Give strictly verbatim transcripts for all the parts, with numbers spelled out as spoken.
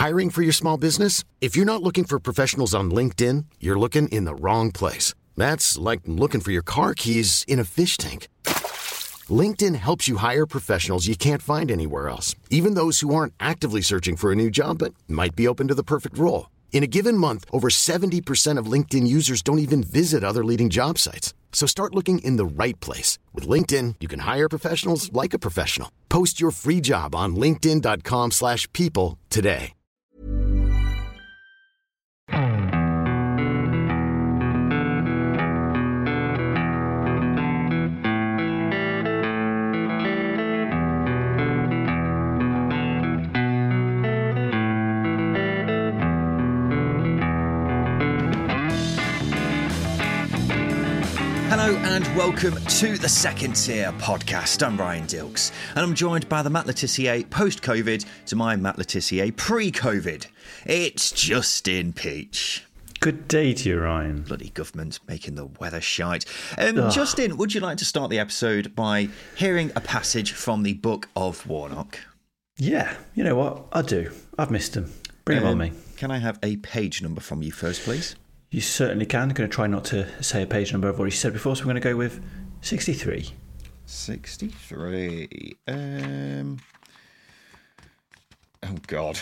Hiring for your small business? If you're not looking for professionals on LinkedIn, you're looking in the wrong place. That's like looking for your car keys in a fish tank. LinkedIn helps you hire professionals you can't find anywhere else, even those who aren't actively searching for a new job but might be open to the perfect role. In a given month, over seventy percent of LinkedIn users don't even visit other leading job sites. So start looking in the right place. With LinkedIn, you can hire professionals like a professional. Post your free job on linkedin.com slash people today. Hello and welcome to the Second Tier Podcast. I'm Ryan Dilks and I'm joined by the Matt Le Tissier post-COVID to my Matt Le Tissier pre-COVID. It's Justin Peach. Good day to you, Ryan. Bloody government making the weather shite. Um, Justin, would you like to start the episode by hearing a passage from the Book of Warnock? Yeah, you know what? I do. I've missed them. Bring um, them on me. Can I have a page number from you first, please? You certainly can. I'm going to try not to say a page number I've already said before, so we're going to go with sixty-three. sixty-three. Um. Oh, God.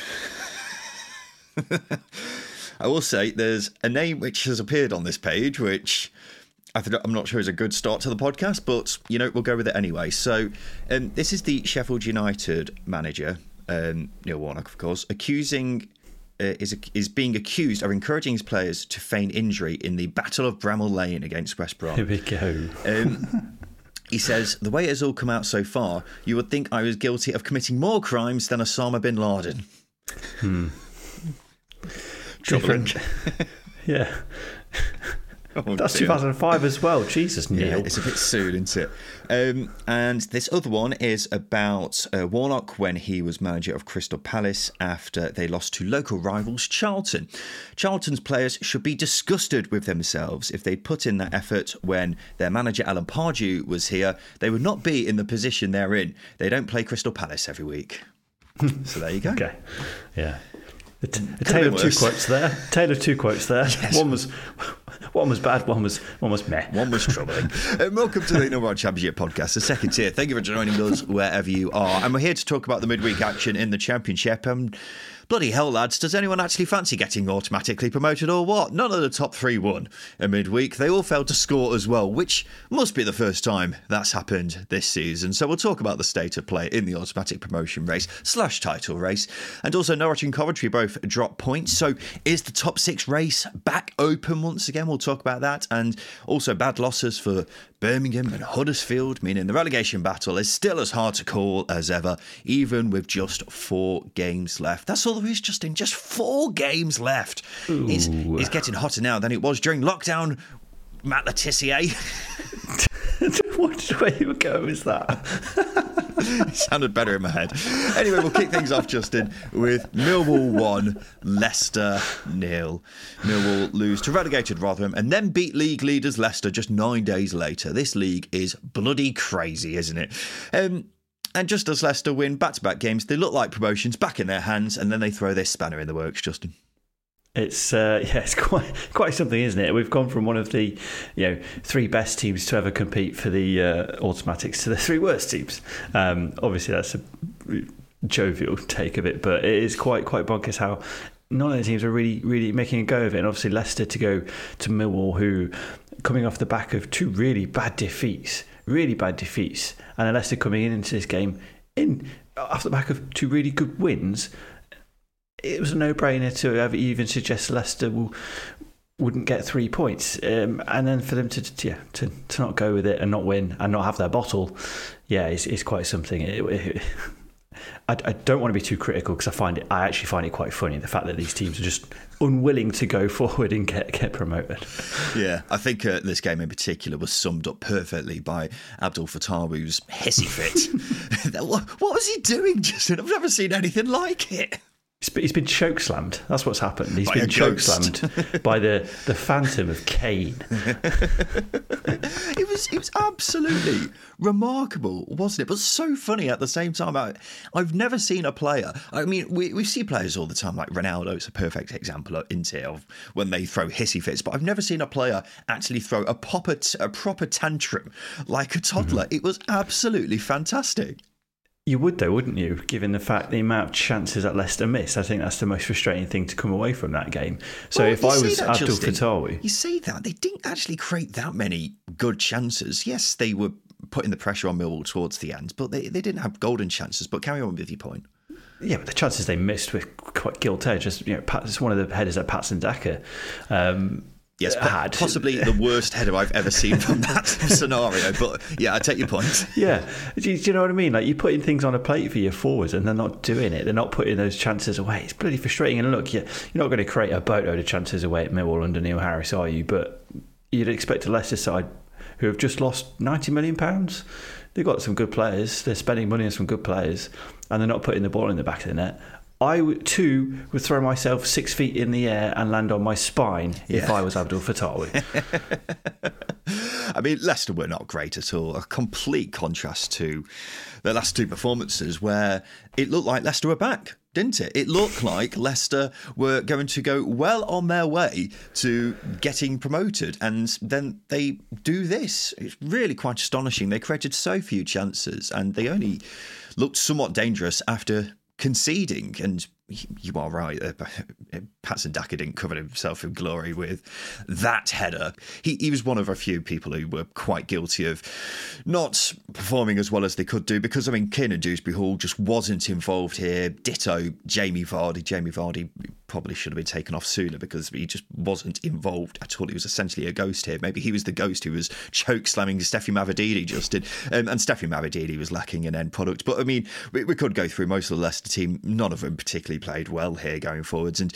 I will say there's a name which has appeared on this page, which I th- I'm not sure is a good start to the podcast, but, you know, we'll go with it anyway. So um, this is the Sheffield United manager, um, Neil Warnock, of course, accusing... Uh, is is being accused of encouraging his players to feign injury in the Battle of Bramall Lane against West Brom. Here we go. Um, he says, the way it has all come out so far, you would think I was guilty of committing more crimes than Osama bin Laden. Hmm. Troubling. Yeah. Oh, That's dear. two thousand five as well. Jesus, Neil. Yeah, it's a bit soon, isn't it? Um, and this other one is about uh, Warnock when he was manager of Crystal Palace after they lost to local rivals Charlton. Charlton's players should be disgusted with themselves. If they'd put in that effort when their manager Alan Pardew was here, they would not be in the position they're in. They don't play Crystal Palace every week. So there you go. Okay. Yeah. A, t- a tale of two quotes there. Tale of two quotes there. Yes. One was one was bad. One was one was meh. One was troubling. um, welcome to the Number One Championship Podcast, the Second Tier. Thank you for joining us wherever you are, and we're here to talk about the midweek action in the Championship. Um, bloody hell, lads! Does anyone actually fancy getting automatically promoted or what? None of the top three won a midweek. They all failed to score as well, which must be the first time that's happened this season. So we'll talk about the state of play in the automatic promotion race slash title race, and also Norwich and Coventry both dropped points. So is the top six race back open once again? We'll talk about that, and also bad losses for Birmingham and Huddersfield, meaning the relegation battle is still as hard to call as ever, even with just four games left. That's all there is, Justin. Just four games left. It's, it's getting hotter now than it was during lockdown, Matt Le Tissier. What way you were going was that? It sounded better in my head. Anyway, we'll kick things off, Justin, with Millwall one, Leicester nil. Millwall lose to relegated Rotherham and then beat league leaders Leicester just nine days later. This league is bloody crazy, isn't it? Um, and just as Leicester win back-to-back games, they look like promotions back in their hands, and then they throw this spanner in the works, Justin. It's uh, yeah, it's quite quite something, isn't it? We've gone from one of the you know three best teams to ever compete for the uh, automatics to the three worst teams. Um, obviously, that's a jovial take of it, but it is quite quite bonkers how none of the teams are really really making a go of it. And obviously, Leicester to go to Millwall, who coming off the back of two really bad defeats, really bad defeats, and then Leicester coming in into this game in off the back of two really good wins. It was a no-brainer to ever even suggest Leicester will, wouldn't get three points, um, and then for them to, to yeah to, to not go with it and not win and not have their bottle, yeah, it's, it's quite something. It, it, I, I don't want to be too critical because I find it. I actually find it quite funny the fact that these teams are just unwilling to go forward and get get promoted. Yeah, I think uh, this game in particular was summed up perfectly by Abdul Fattah's hissy fit. what, what was he doing, Justin? I've never seen anything like it. He's been choke slammed. That's what's happened. He's by been choke slammed by the, the phantom of Kane. It was it was absolutely remarkable, wasn't it? But so funny at the same time. I, I've never seen a player. I mean, we, we see players all the time, like Ronaldo. It's a perfect example of, isn't it, of when they throw hissy fits. But I've never seen a player actually throw a proper, a proper tantrum like a toddler. Mm-hmm. It was absolutely fantastic. You would, though, wouldn't you? Given the fact the amount of chances that Leicester missed, I think that's the most frustrating thing to come away from that game. So well, if I was Abdul Fatawi, you see that they didn't actually create that many good chances. Yes, they were putting the pressure on Millwall towards the end, but they, they didn't have golden chances. But carry on with your point. Yeah, but the chances they missed were quite gilt-edged. Just, you know, it's one of the headers that Patson Daka um, Yes, had. Possibly the worst header I've ever seen from that scenario. But yeah, I take your point. Yeah. Do you, do you know what I mean? Like, you're putting things on a plate for your forwards and they're not doing it. They're not putting those chances away. It's bloody frustrating. And look, you're, you're not going to create a boatload of chances away at Millwall under Neil Harris, are you? But you'd expect a Leicester side who have just lost ninety million pounds. They've got some good players. They're spending money on some good players and they're not putting the ball in the back of the net. I, too, would throw myself six feet in the air and land on my spine yeah. if I was Abdul Fatawi. I mean, Leicester were not great at all. A complete contrast to the last two performances where it looked like Leicester were back, didn't it? It looked like Leicester were going to go well on their way to getting promoted. And then they do this. It's really quite astonishing. They created so few chances and they only looked somewhat dangerous after conceding. And you are right, uh, Patson Daka didn't cover himself in glory with that header. He, he was one of a few people who were quite guilty of not performing as well as they could do, because, I mean, Kiernan Dewsbury Hall just wasn't involved here. Ditto Jamie Vardy. Jamie Vardy probably should have been taken off sooner because he just wasn't involved at all. He was essentially a ghost here. Maybe he was the ghost who was choke slamming Steffy Mavididi, Justin. Um, and Steffy Mavididi was lacking an end product. But, I mean, we, we could go through most of the Leicester team. None of them particularly played well here going forwards, and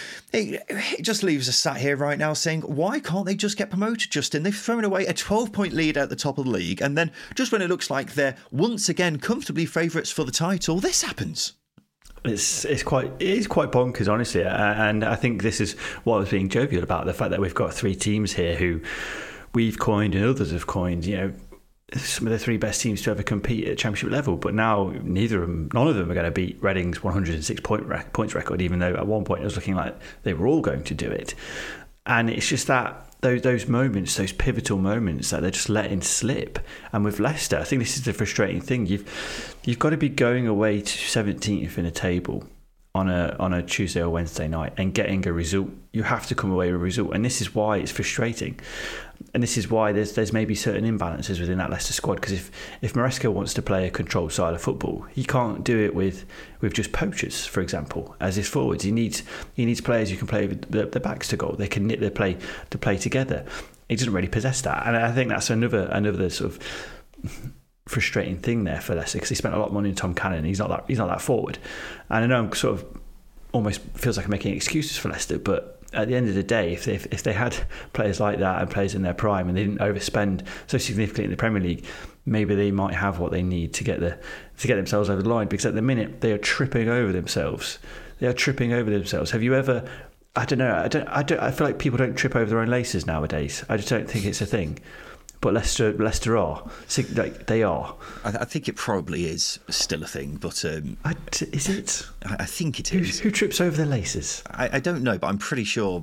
it, it just leaves us sat here right now saying, why can't they just get promoted, Justin? They've thrown away a twelve point lead at the top of the league, and then just when it looks like they're once again comfortably favourites for the title, this happens. It's it's quite it is quite bonkers, honestly, and I think this is what I was being jovial about, the fact that we've got three teams here who we've coined and others have coined, you know, some of the three best teams to ever compete at championship level, but now neither of them, none of them are going to beat Reading's one hundred six point rec- points record, even though at one point it was looking like they were all going to do it. And it's just that those those moments, those pivotal moments that they're just letting slip. And with Leicester, I think this is the frustrating thing. You've you've got to be going away to seventeenth in a table on a on a Tuesday or Wednesday night and getting a result. You have to come away with a result, and this is why it's frustrating. And this is why there's there's maybe certain imbalances within that Leicester squad, because if, if Maresca wants to play a controlled style of football, he can't do it with, with just poachers, for example, as his forwards. He needs he needs players who can play with the, the backs to goal. They can knit their play to play together. He doesn't really possess that, and I think that's another another sort of frustrating thing there for Leicester, because he spent a lot of money on Tom Cannon. He's not that he's not that forward, and I know I'm sort of almost feels like I'm making excuses for Leicester, but at the end of the day, if they, if they had players like that and players in their prime and they didn't overspend so significantly in the Premier League, maybe they might have what they need to get the to get themselves over the line. Because at the minute they are tripping over themselves. They are tripping over themselves. Have you ever? I don't know. I don't. I don't. I feel like people don't trip over their own laces nowadays. I just don't think it's a thing. But Leicester, Leicester are like they are. I, I think it probably is still a thing, but um, I, is it? I, I think it who, is. Who trips over their laces? I, I don't know, but I'm pretty sure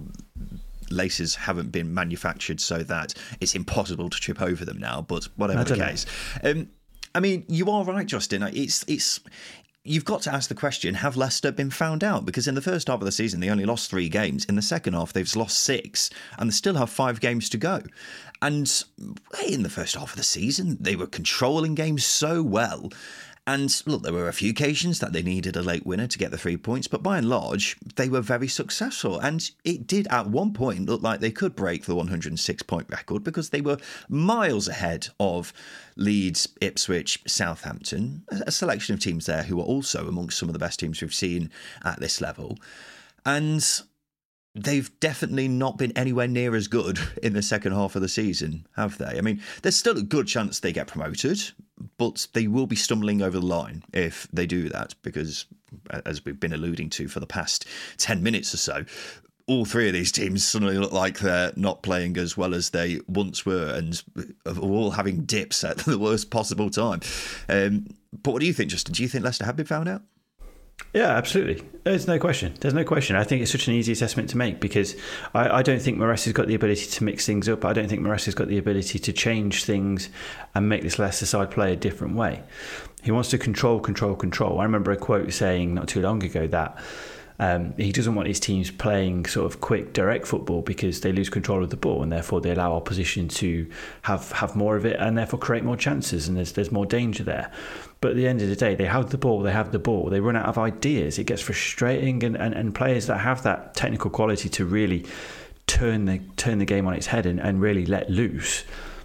laces haven't been manufactured so that it's impossible to trip over them now. But whatever the case, um, I mean, you are right, Justin. It's it's. You've got to ask the question, have Leicester been found out? Because in the first half of the season, they only lost three games. In the second half, they've lost six, and they still have five games to go. And in the first half of the season, they were controlling games so well. And look, there were a few occasions that they needed a late winner to get the three points, but by and large, they were very successful. And it did at one point look like they could break the one hundred six point record, because they were miles ahead of Leeds, Ipswich, Southampton, a selection of teams there who are also amongst some of the best teams we've seen at this level. And they've definitely not been anywhere near as good in the second half of the season, have they? I mean, there's still a good chance they get promoted, but they will be stumbling over the line if they do that, because, as we've been alluding to for the past ten minutes or so, all three of these teams suddenly look like they're not playing as well as they once were, and are all having dips at the worst possible time. Um, but what do you think, Justin? Do you think Leicester have been found out? Yeah, absolutely. There's no question. There's no question. I think it's such an easy assessment to make, because I, I don't think Maresca's got the ability to mix things up. I don't think Maresca's got the ability to change things and make this Leicester side play a different way. He wants to control, control, control. I remember a quote saying not too long ago that Um, he doesn't want his teams playing sort of quick, direct football, because they lose control of the ball, and therefore they allow opposition to have, have more of it, and therefore create more chances, and there's there's more danger there. But at the end of the day, they have the ball, they have the ball, they run out of ideas. It gets frustrating, and, and, and players that have that technical quality to really turn the turn the game on its head and, and really let loose,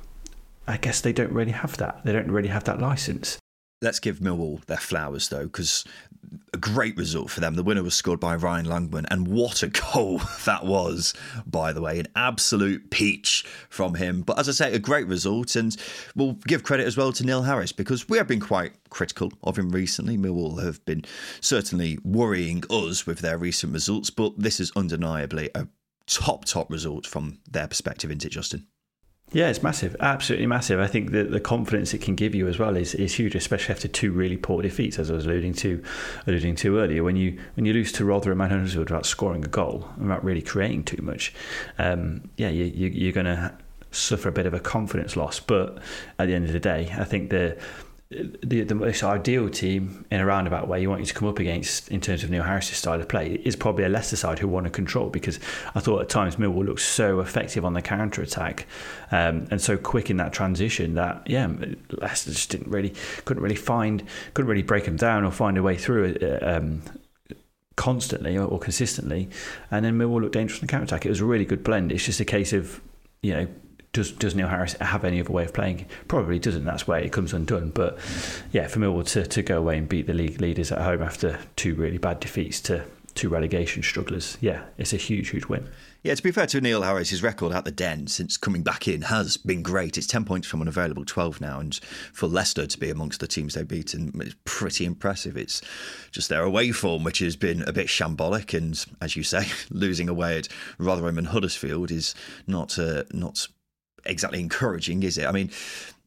I guess they don't really have that. They don't really have that licence. Let's give Millwall their flowers, though, because a great result for them. The winner was scored by Ryan Langman, and what a goal that was, by the way. An absolute peach from him. But as I say, a great result, and we'll give credit as well to Neil Harris, because we have been quite critical of him recently. Millwall have been certainly worrying us with their recent results, but this is undeniably a top, top result from their perspective, isn't it, Justin? Yeah, it's massive, absolutely massive. I think that the confidence it can give you as well is, is huge, especially after two really poor defeats, as I was alluding to alluding to earlier. When you when you lose to Rotherham and Huddersfield without scoring a goal, without really creating too much, um, yeah, you, you, you're going to suffer a bit of a confidence loss. But at the end of the day, I think the the, the most ideal team in a roundabout way you want you to come up against in terms of Neil Harris' style of play is probably a Leicester side who want to control, because I thought at times Millwall looked so effective on the counter attack um, and so quick in that transition that yeah Leicester just didn't really couldn't really find couldn't really break them down or find a way through it um, constantly or, or consistently, and then Millwall looked dangerous on the counter attack. It was a really good blend. It's just a case of, you know, Does does Neil Harris have any other way of playing? Probably doesn't. That's where it comes undone. But yeah, for Millwall to, to go away and beat the league leaders at home after two really bad defeats to two relegation strugglers, yeah, it's a huge, huge win. Yeah, to be fair to Neil Harris, his record at the Den since coming back in has been great. It's ten points from unavailable twelve now, and for Leicester to be amongst the teams they've beaten is pretty impressive. It's just their away form, which has been a bit shambolic, and as you say, losing away at Rotherham and Huddersfield is not uh, not. exactly encouraging, is it? I mean,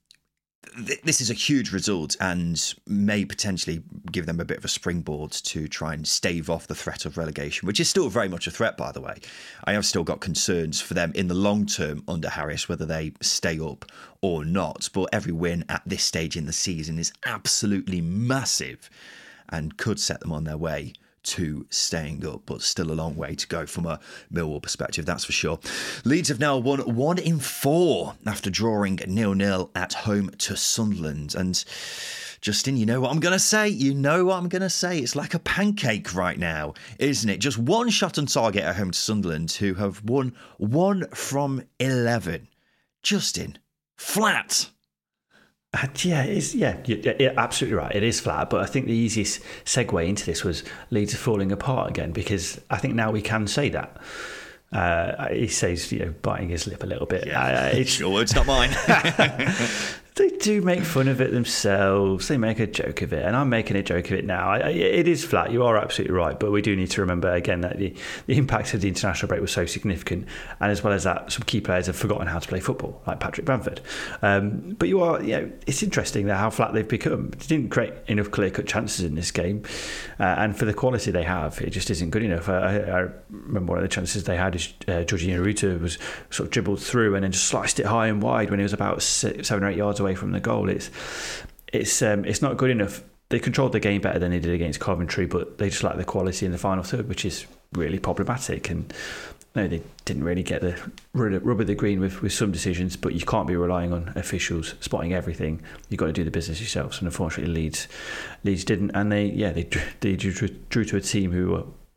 th- this is a huge result and may potentially give them a bit of a springboard to try and stave off the threat of relegation, which is still very much a threat, by the way. I have still got concerns for them in the long term under Harris, whether they stay up or not. But every win at this stage in the season is absolutely massive and could set them on their way to staying up, but still a long way to go from a Millwall perspective, that's for sure. Leeds have now won one in four after drawing nil-nil at home to Sunderland. And Justin, you know what I'm going to say? You know what I'm going to say? It's like a pancake right now, isn't it? Just one shot on target at home to Sunderland, who have won one from eleven. Justin, flat. Uh, yeah, it's, yeah, you're, you're absolutely right. It is flat, but I think the easiest segue into this was Leeds falling apart again, because I think now we can say that. Uh, he says, you know, biting his lip a little bit. Yeah, uh, it's your words, not mine. They do make fun of it themselves. They make a joke of it, and I'm making a joke of it now. I, I, it is flat. You are absolutely right, but we do need to remember again that the, the impact of the international break was so significant, and as well as that, some key players have forgotten how to play football, like Patrick Bamford. Um, but you are, you know, it's interesting that how flat they've become. They didn't create enough clear-cut chances in this game, uh, and for the quality they have, it just isn't good enough. I, I remember one of the chances they had is uh, Jorginho Ruta was sort of dribbled through and then just sliced it high and wide when he was about six, seven or eight yards away from the goal. It's it's um, it's not good enough. They controlled the game better than they did against Coventry, but they just lack the quality in the final third, which is really problematic. And no, they didn't really get the rub of the green with, with some decisions, but you can't be relying on officials spotting everything. You've got to do the business yourselves, and unfortunately Leeds Leeds didn't, and they yeah they they drew, drew to a team who were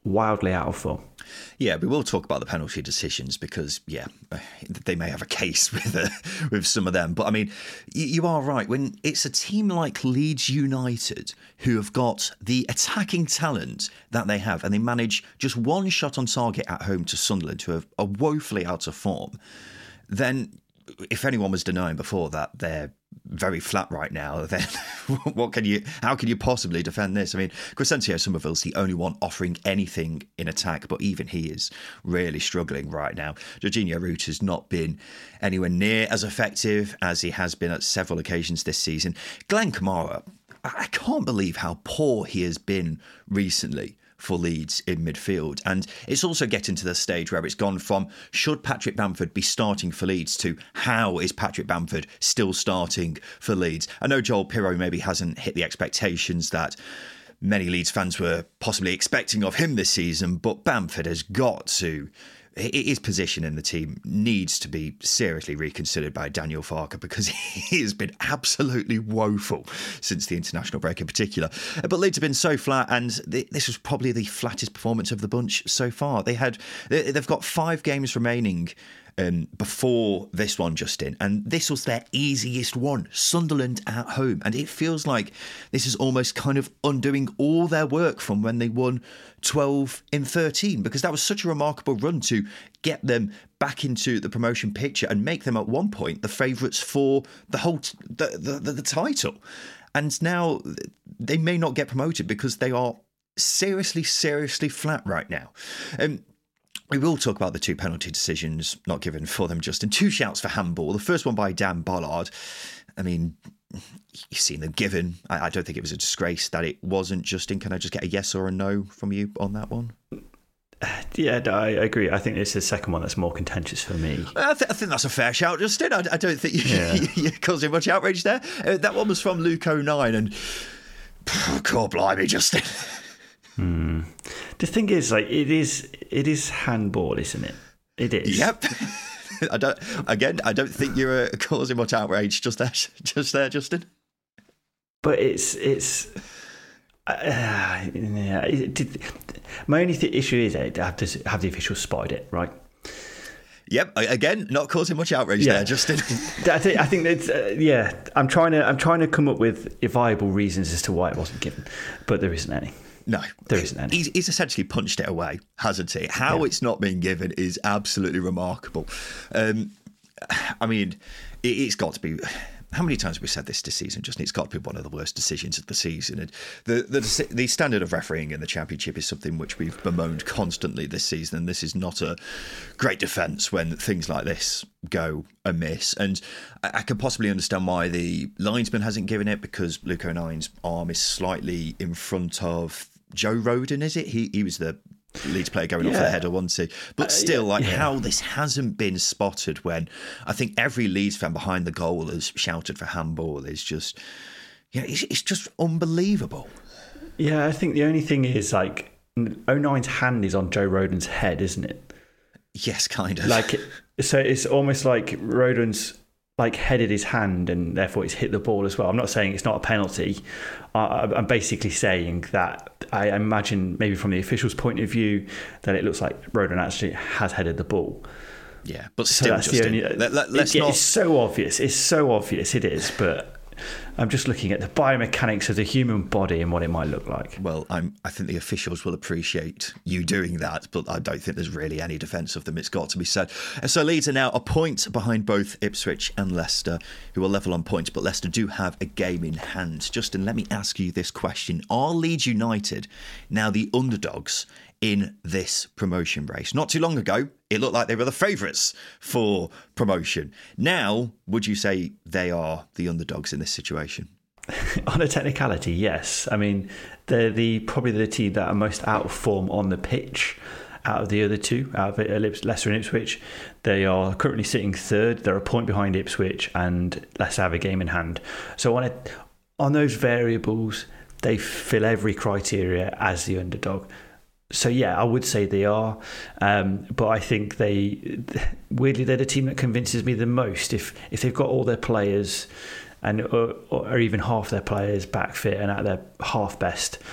wildly out of form. Yeah, we will talk about the penalty decisions because, yeah, they may have a case with uh, with some of them. But, I mean, you, you are right. When it's a team like Leeds United who have got the attacking talent that they have and they manage just one shot on target at home to Sunderland, who are, are woefully out of form, then if anyone was denying before that they're very flat right now, then what can you? How can you possibly defend this? I mean, Crescencio Somerville's the only one offering anything in attack, but even he is really struggling right now. Jorginho Root has not been anywhere near as effective as he has been at several occasions this season. Glenn Kamara, I can't believe how poor he has been recently for Leeds in midfield. And it's also getting to the stage where it's gone from should Patrick Bamford be starting for Leeds to how is Patrick Bamford still starting for Leeds? I know Joel Pirro maybe hasn't hit the expectations that many Leeds fans were possibly expecting of him this season, but Bamford has got to... His position in the team needs to be seriously reconsidered by Daniel Farke because he has been absolutely woeful since the international break in particular. But Leeds have been so flat, and this was probably the flattest performance of the bunch so far. They had, they've got five games remaining Um, before this one, Justin, and this was their easiest one, Sunderland at home, and it feels like this is almost kind of undoing all their work from when they won twelve in thirteen, because that was such a remarkable run to get them back into the promotion picture and make them at one point the favourites for the whole t- the, the, the, the title. And now they may not get promoted because they are seriously, seriously flat right now. Um, We will talk about the two penalty decisions not given for them, Justin. Two shouts for handball. The first one by Dan Bollard. I mean, you've seen them given. I, I don't think it was a disgrace that it wasn't. Justin, can I just get a yes or a no from you on that one? Yeah, I agree. I think it's the second one that's more contentious for me. I, th- I think that's a fair shout, Justin. I, I don't think you, yeah. you're causing much outrage there. Uh, that one was from Luke oh nine, and God blimey, Justin. Hmm. The thing is, like, it is, it is handball, isn't it? It is. Yep. I don't. Again, I don't think you're uh, causing much outrage just there, just there, Justin. But it's it's. Uh, yeah. It, did, my only th- issue is I have to have the officials spotted it, right? Yep. Again, not causing much outrage yeah. there, Justin. I think I think that's uh, yeah. I'm trying to I'm trying to come up with viable reasons as to why it wasn't given, but there isn't any. No, there isn't any. He's, he's essentially punched it away, hasn't he? How yeah. it's not been given is absolutely remarkable. Um, I mean, it, it's got to be. How many times have we said this this season? Just it's got to be one of the worst decisions of the season. And the, the the standard of refereeing in the Championship is something which we've bemoaned constantly this season. And this is not a great defence when things like this go amiss. And I, I can possibly understand why the linesman hasn't given it, because Luke O'Nine's arm is slightly in front of Joe Rodon, is it? He he was the Leeds player going yeah. off the header, wasn't he? But still, uh, yeah, like yeah. how this hasn't been spotted when I think every Leeds fan behind the goal has shouted for handball is just, yeah, it's, it's just unbelievable. Yeah, I think the only thing is, like, O'Nine's hand is on Joe Rodon's head, isn't it? Yes, kind of. Like, so it's almost like Rodon's like headed his hand and therefore it's hit the ball as well. I'm not saying it's not a penalty. Uh, I'm basically saying that I imagine maybe from the official's point of view that it looks like Rodon actually has headed the ball. Yeah, but still, so that's Justin, the only, let, let, let's it, not... It's so obvious. It's so obvious. It is, but I'm just looking at the biomechanics of the human body and what it might look like. Well, I'm, I think the officials will appreciate you doing that, but I don't think there's really any defence of them, it's got to be said. So Leeds are now a point behind both Ipswich and Leicester, who are level on points, but Leicester do have a game in hand. Justin, let me ask you this question. Are Leeds United now the underdogs in this promotion race? Not too long ago, it looked like they were the favourites for promotion. Now, would you say they are the underdogs in this situation? On a technicality, yes. I mean, they're the probably the team that are most out of form on the pitch out of the other two, out of Leicester and Ipswich. They are currently sitting third. They're a point behind Ipswich, and Leicester have a game in hand. So on a, on those variables, they fill every criteria as the underdog. So, yeah, I would say they are. Um, but I think they, weirdly, they're the team that convinces me the most. If if they've got all their players and or, or even half their players back fit and at their half best,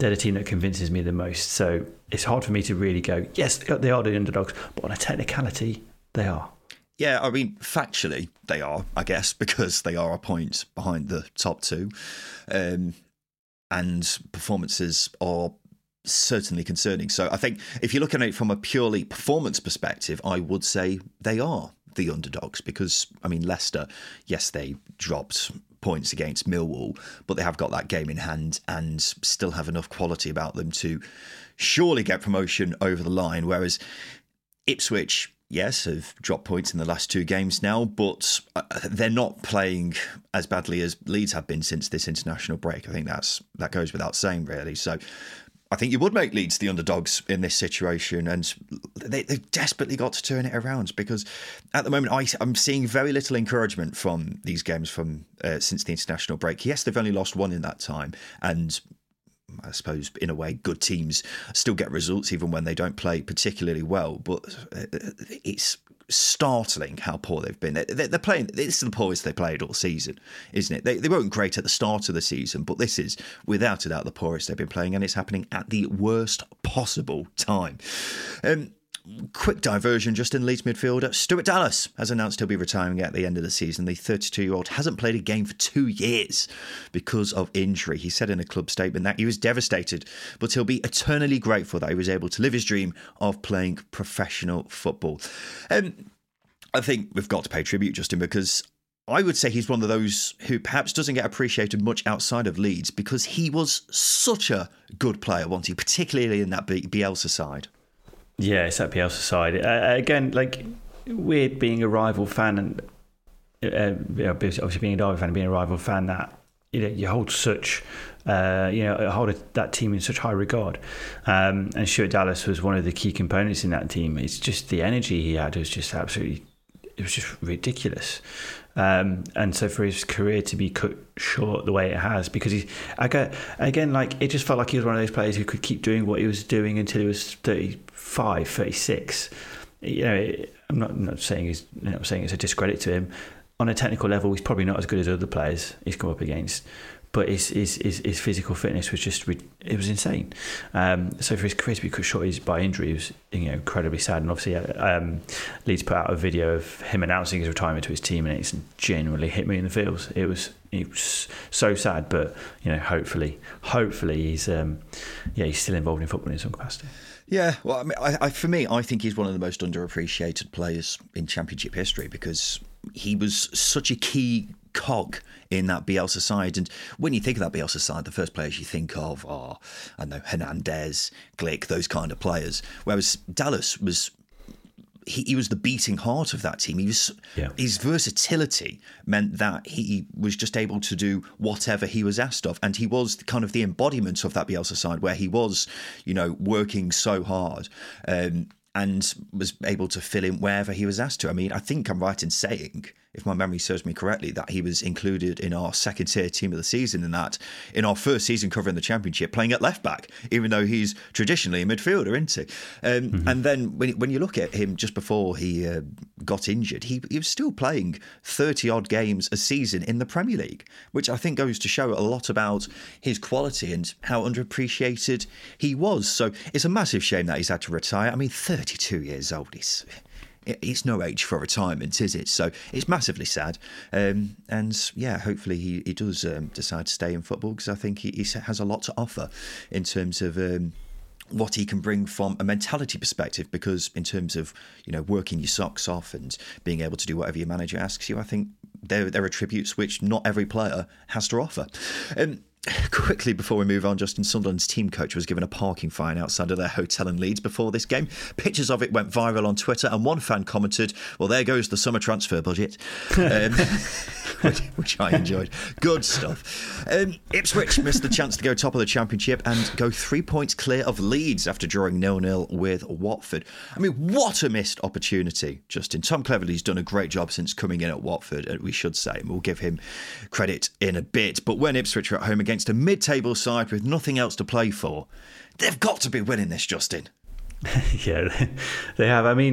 they're the team that convinces me the most. So it's hard for me to really go, yes, they are the underdogs, but on a technicality, they are. Yeah, I mean, factually, they are, I guess, because they are a point behind the top two. Um, and performances are certainly concerning. So I think if you're looking at it from a purely performance perspective, I would say they are the underdogs because, I mean, Leicester, yes, they dropped points against Millwall, but they have got that game in hand and still have enough quality about them to surely get promotion over the line, whereas Ipswich, yes, have dropped points in the last two games now, but they're not playing as badly as Leeds have been since this international break. I think that's that goes without saying, really. So I think you would make Leeds the underdogs in this situation, and they, they've desperately got to turn it around because at the moment I, I'm seeing very little encouragement from these games from uh, since the international break. Yes, they've only lost one in that time, and I suppose, in a way, good teams still get results even when they don't play particularly well. But it's startling how poor they've been. They're playing, it's the poorest they played all season, isn't it? They, they weren't great at the start of the season, but this is, without a doubt, the poorest they've been playing, and it's happening at the worst possible time. Um, Quick diversion just in Leeds midfielder. Stuart Dallas has announced he'll be retiring at the end of the season. The thirty-two-year-old hasn't played a game for two years because of injury. He said in a club statement that he was devastated, but he'll be eternally grateful that he was able to live his dream of playing professional football. Um, I think we've got to pay tribute, Justin, because I would say he's one of those who perhaps doesn't get appreciated much outside of Leeds because he was such a good player, wasn't he? Particularly in that Bielsa side. Yeah, it's that Bielsa side. Uh, again, like, weird being a rival fan and uh, you know, obviously being a Derby fan and being a rival fan that, you know, you hold such, uh, you know, hold that team in such high regard. Um, and Stuart Dallas was one of the key components in that team. It's just the energy he had was just absolutely, it was just ridiculous. Um, and so for his career to be cut short the way it has, because he's again, like, it just felt like he was one of those players who could keep doing what he was doing until he was thirty-five, thirty-six. You know, I'm not, I'm not saying he's, you know, I'm saying it's a discredit to him. On a technical level, he's probably not as good as other players he's come up against, but his his his, his physical fitness was just, it was insane. Um, so for his career to be cut short by injury was, you know, incredibly sad. And obviously, um, Leeds put out a video of him announcing his retirement to his team, and it's genuinely hit me in the feels. It was it was so sad, but, you know, hopefully, hopefully he's um, yeah he's still involved in football in some capacity. Yeah, well, I mean, I, I, for me, I think he's one of the most underappreciated players in Championship history because he was such a key cog in that Bielsa side. And when you think of that Bielsa side, the first players you think of are, I don't know, Hernandez, Glick, those kind of players. Whereas Dallas was, he, he was the beating heart of that team. He was, yeah. His versatility meant that he was just able to do whatever he was asked of. And he was kind of the embodiment of that Bielsa side where he was, you know, working so hard. Um, and was able to fill in wherever he was asked to. I mean, I think I'm right in saying, if my memory serves me correctly, that he was included in our second tier team of the season, and that in our first season covering the Championship, playing at left back, even though he's traditionally a midfielder, isn't he? Um, mm-hmm. And then when when you look at him just before he uh, got injured, he, he was still playing thirty odd games a season in the Premier League, which I think goes to show a lot about his quality and how underappreciated he was. So it's a massive shame that he's had to retire. I mean, thirty-two years old. He's It's no age for retirement, is it? So it's massively sad. Um, and yeah, hopefully he, he does um, decide to stay in football because I think he, he has a lot to offer in terms of um, what he can bring from a mentality perspective. Because in terms of, you know, working your socks off and being able to do whatever your manager asks you, I think there, there are attributes which not every player has to offer. Um, Quickly before we move on, Justin, Sunderland's team coach was given a parking fine outside of their hotel in Leeds before this game. Pictures of it went viral on Twitter, and one fan commented, well, there goes the summer transfer budget, um, which, which I enjoyed. Good stuff. Um, Ipswich missed the chance to go top of the Championship and go three points clear of Leeds after drawing nil nil with Watford. I mean, what a missed opportunity, Justin. Tom Cleverley's done a great job since coming in at Watford, we should say, and we'll give him credit in a bit. But when Ipswich are at home again, against a mid-table side with nothing else to play for, they've got to be winning this, Justin. Yeah, they have. I mean,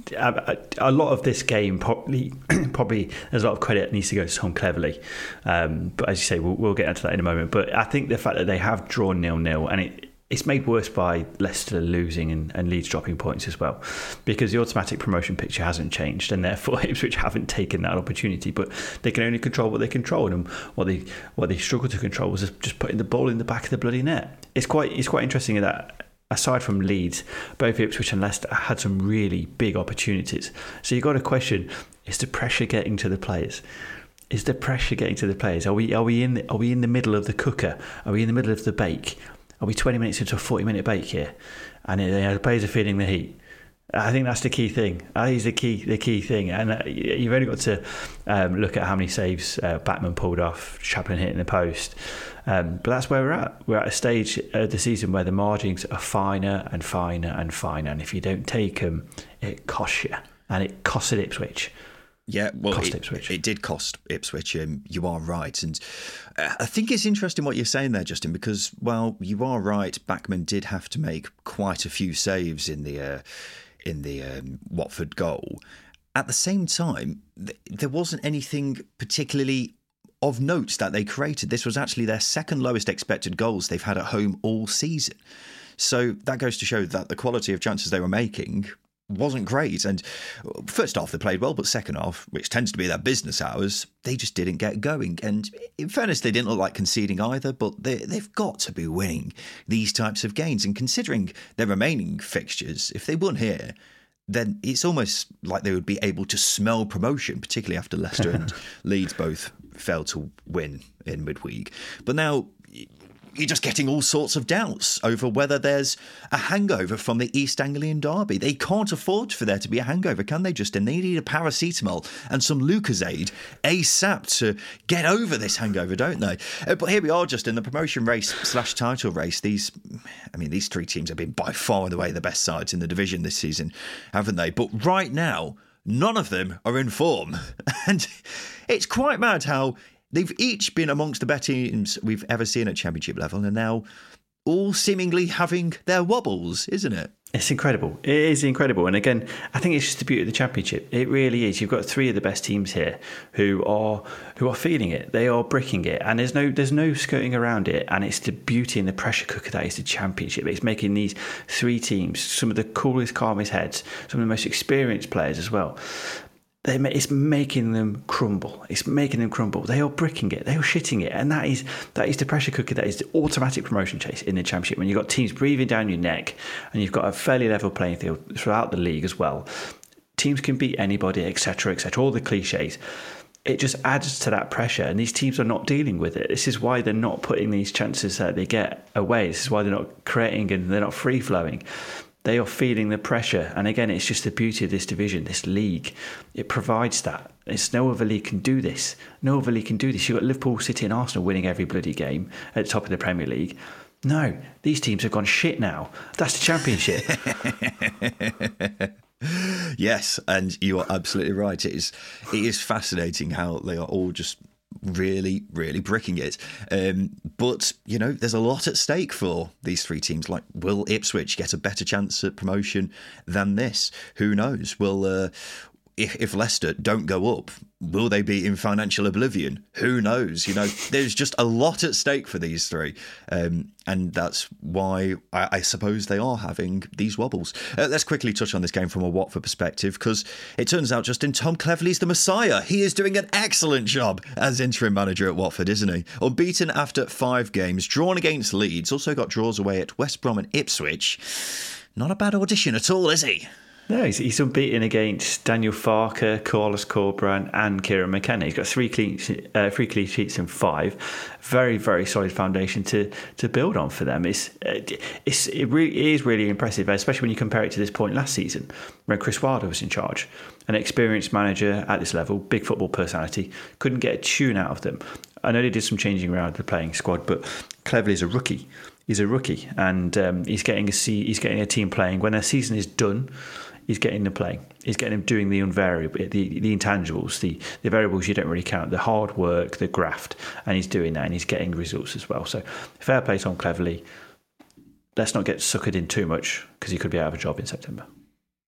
a, a lot of this game probably probably there's a lot of credit that needs to go to Tom Cleverley, um, but as you say, we'll, we'll get into that in a moment. But I think the fact that they have drawn nil nil, and it it's made worse by Leicester losing and, and Leeds dropping points as well, because the automatic promotion picture hasn't changed, and therefore Ipswich haven't taken that opportunity. But they can only control what they control, and what they what they struggled to control was just putting the ball in the back of the bloody net. It's quite it's quite interesting that, aside from Leeds, both Ipswich and Leicester had some really big opportunities. So you've got to question: is the pressure getting to the players? Is the pressure getting to the players? Are we are we in the, are we in the middle of the cooker? Are we in the middle of the bake? Are we twenty minutes into a forty minute bake here, and you know, the players are feeling the heat? I think that's the key thing. I think it's the key the key thing, and uh, you've only got to um, look at how many saves uh, Bachmann pulled off, Chaplin hitting the post. Um, but that's where we're at. We're at a stage of the season where the margins are finer and finer and finer, and if you don't take them, it costs you, and it costed Ipswich. Yeah, well, cost it, Ipswich. it did cost Ipswich. Um, you are right, and uh, I think it's interesting what you're saying there, Justin, because while you are right, Bachmann did have to make quite a few saves in the uh, in the um, Watford goal. At the same time, th- there wasn't anything particularly of note that they created. This was actually their second lowest expected goals they've had at home all season. So that goes to show that the quality of chances they were making wasn't great. And first half they played well, but second half, which tends to be their business hours, they just didn't get going. And in fairness, they didn't look like conceding either, but they, they've got to be winning these types of games. And considering their remaining fixtures, if they won here, then it's almost like they would be able to smell promotion, particularly after Leicester and Leeds both failed to win in midweek. But now you're just getting all sorts of doubts over whether there's a hangover from the East Anglian derby. They can't afford for there to be a hangover, can they, Justin? They need a paracetamol and some Lucozade ASAP to get over this hangover, don't they? Uh, but here we are, Justin, the promotion race slash title race. These, I mean, these three teams have been by far and away the best sides in the division this season, haven't they? But right now, none of them are in form. And it's quite mad how they've each been amongst the better teams we've ever seen at Championship level, and now all seemingly having their wobbles, isn't it? It's incredible. It is incredible. And again, I think it's just the beauty of the Championship. It really is. You've got three of the best teams here who are who are feeling it. They are bricking it, and there's no there's no skirting around it. And it's the beauty and the pressure cooker that is the Championship. It's making these three teams some of the coolest, calmest heads, some of the most experienced players as well. They, it's making them crumble. It's making them crumble. They are bricking it. They are shitting it. And that is that is the pressure cooker. That is the automatic promotion chase in the Championship. When you've got teams breathing down your neck and you've got a fairly level playing field throughout the league as well. Teams can beat anybody, et cetera, et cetera. All the cliches. It just adds to that pressure. And these teams are not dealing with it. This is why they're not putting these chances that they get away. This is why they're not creating and they're not free-flowing. They are feeling the pressure. And again, it's just the beauty of this division, this league. It provides that. It's no other league can do this. No other league can do this. You've got Liverpool, City and Arsenal winning every bloody game at the top of the Premier League. No, these teams have gone shit now. That's the Championship. Yes, and you are absolutely right. It is, it is fascinating how they are all just really, really bricking it. Um, but, you know, there's a lot at stake for these three teams. Like, will Ipswich get a better chance at promotion than this? Who knows? Will, uh, if, if Leicester don't go up, will they be in financial oblivion? Who knows? You know, there's just a lot at stake for these three. Um, and that's why I, I suppose they are having these wobbles. Uh, let's quickly touch on this game from a Watford perspective, because it turns out, Justin, Tom Cleverley's the Messiah. He is doing an excellent job as interim manager at Watford, isn't he? Unbeaten after five games, drawn against Leeds, also got draws away at West Brom and Ipswich. Not a bad audition at all, is he? No, he's, he's unbeaten against Daniel Farker, Carlos Corberán and Kieran McKenna. He's got three clean, uh, three clean sheets in five. Very, very solid foundation to to build on for them. It's, it's it, really, it is really impressive, especially when you compare it to this point last season when Chris Wilder was in charge. An experienced manager at this level, big football personality, couldn't get a tune out of them. I know they did some changing around the playing squad, but Cleverley's a rookie. He's a rookie, and um, he's getting a he's getting a team playing. When their season is done, he's getting them playing. He's getting them doing the unvariable, the, the intangibles, the, the variables you don't really count, the hard work, the graft, and he's doing that, and he's getting results as well. So fair play to Tom Cleverley. Let's not get suckered in too much, because he could be out of a job in September.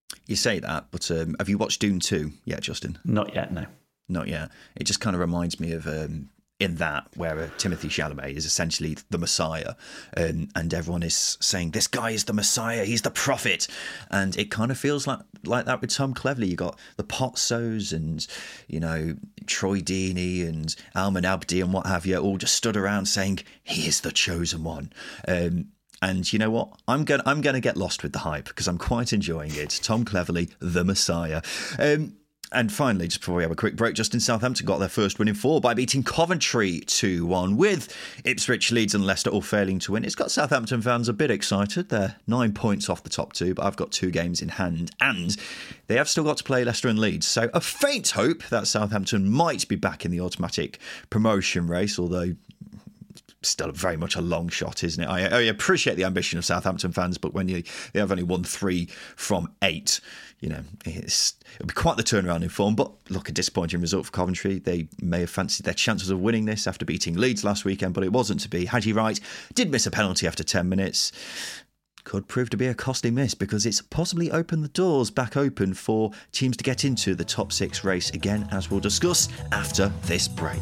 You say that, but um, have you watched Dune two yet, Justin? Not yet, no. Not yet. It just kind of reminds me of um, in that where uh, Timothy Chalamet is essentially the Messiah, and and everyone is saying this guy is the Messiah, he's the prophet, and it kind of feels like like that with Tom Cleverley. You got the Potsos and you know Troy Deeney and Alman Abdi and what have you, all just stood around saying he is the chosen one. Um, And you know what? I'm going I'm going to get lost with the hype because I'm quite enjoying it. Tom Cleverley, the Messiah. Um, and finally, just before we have a quick break, Justin, Southampton got their first win in four by beating Coventry two one, with Ipswich, Leeds and Leicester all failing to win. It's got Southampton fans a bit excited. They're nine points off the top two, but I've got two games in hand. And they have still got to play Leicester and Leeds. So a faint hope that Southampton might be back in the automatic promotion race, although still very much a long shot, isn't it? I, I appreciate the ambition of Southampton fans, but when you they have only won three from eight, you know, it's, it'll be quite the turnaround in form. But look, a disappointing result for Coventry. They may have fancied their chances of winning this after beating Leeds last weekend, but it wasn't to be. Haji Wright did miss a penalty after ten minutes. Could prove to be a costly miss because it's possibly opened the doors back open for teams to get into the top six race again, as we'll discuss after this break.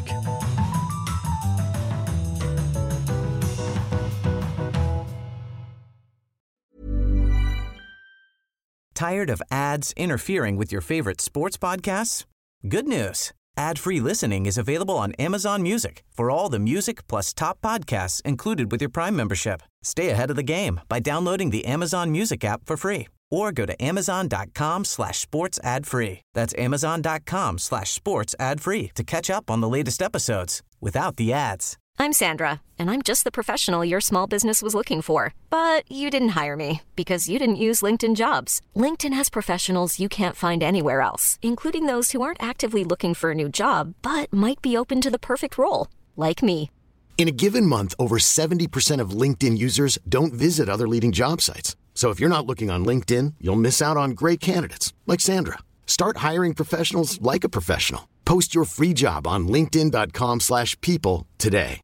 Tired of ads interfering with your favorite sports podcasts? Good news. Ad-free listening is available on Amazon Music for all the music plus top podcasts included with your Prime membership. Stay ahead of the game by downloading the Amazon Music app for free or go to amazon.com slash sports ad free. That's amazon.com slash sports ad free to catch up on the latest episodes without the ads. I'm Sandra, and I'm just the professional your small business was looking for. But you didn't hire me because you didn't use LinkedIn Jobs. LinkedIn has professionals you can't find anywhere else, including those who aren't actively looking for a new job, but might be open to the perfect role, like me. In a given month, over seventy percent of LinkedIn users don't visit other leading job sites. So if you're not looking on LinkedIn, you'll miss out on great candidates like Sandra. Start hiring professionals like a professional. Post your free job on linkedin.com slash people today.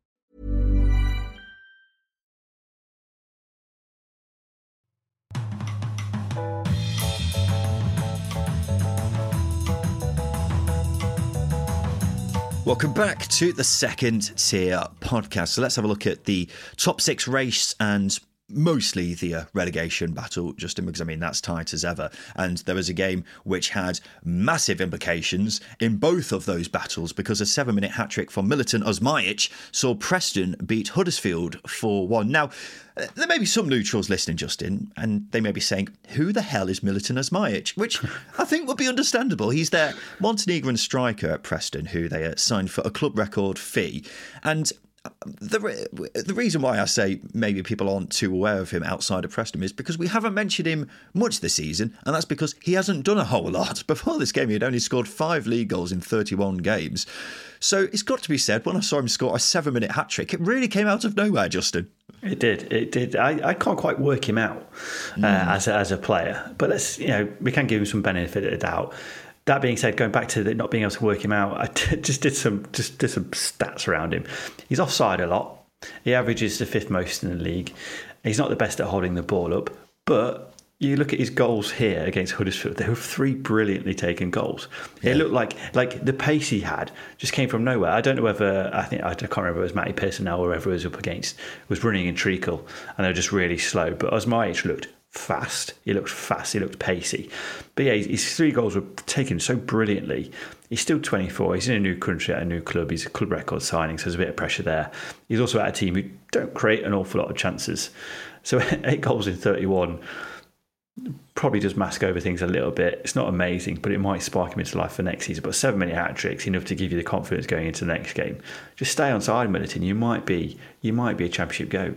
Welcome back to the Second Tier Podcast. So let's have a look at the top six race and mostly the uh, relegation battle, Justin, because I mean that's tight as ever, and there was a game which had massive implications in both of those battles because a seven minute hat-trick from Militon Osmajic saw Preston beat Huddersfield four one. Now uh, there may be some neutrals listening, Justin, and they may be saying, who the hell is Militon Osmajic? Which I think would be understandable. He's their Montenegrin striker at Preston who they uh, signed for a club record fee, and The the reason why I say maybe people aren't too aware of him outside of Preston is because we haven't mentioned him much this season, and that's because he hasn't done a whole lot. Before this game, he had only scored five league goals in thirty-one games. So it's got to be said, when I saw him score a seven-minute hat-trick, it really came out of nowhere, Justin. It did. It did. I, I can't quite work him out uh, mm. as a, as a player, but let's you know we can give him some benefit of the doubt. That being said, going back to the not being able to work him out, I t- just did some just did some stats around him. He's offside a lot. He averages the fifth most in the league. He's not the best at holding the ball up, but you look at his goals here against Huddersfield. There were three brilliantly taken goals. Yeah. It looked like like the pace he had just came from nowhere. I don't know whether I think I can't remember if it was Matty Pearson now or whoever it was up against was running in treacle, and they were just really slow. But Osmajic looked fast. He looked fast. He looked pacey. But yeah, his three goals were taken so brilliantly. He's still twenty-four. He's in a new country at a new club. He's a club record signing, so there's a bit of pressure there. He's also at a team who don't create an awful lot of chances. So eight goals in thirty-one probably does mask over things a little bit. It's not amazing, but it might spark him into life for next season. But seven minute hat tricks, enough to give you the confidence going into the next game. Just stay on side, Militon. You might be, you might be a championship goat.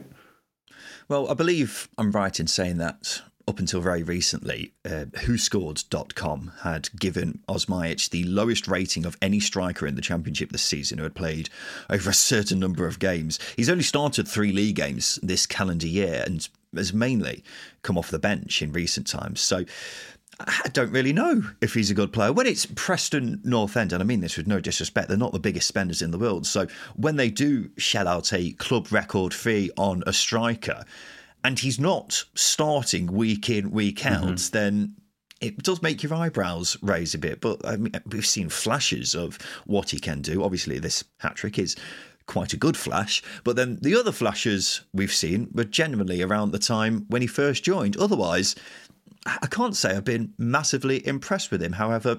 Well, I believe I'm right in saying that up until very recently, uh, who scored dot com had given Osmajic the lowest rating of any striker in the Championship this season who had played over a certain number of games. He's only started three league games this calendar year and has mainly come off the bench in recent times. So I don't really know if he's a good player. When it's Preston North End, and I mean this with no disrespect, they're not the biggest spenders in the world. So when they do shell out a club record fee on a striker and he's not starting week in, week out, mm-hmm. then it does make your eyebrows raise a bit. But I mean, we've seen flashes of what he can do. Obviously, this hat-trick is quite a good flash, but then the other flashes we've seen were generally around the time when he first joined. Otherwise, I can't say I've been massively impressed with him. However,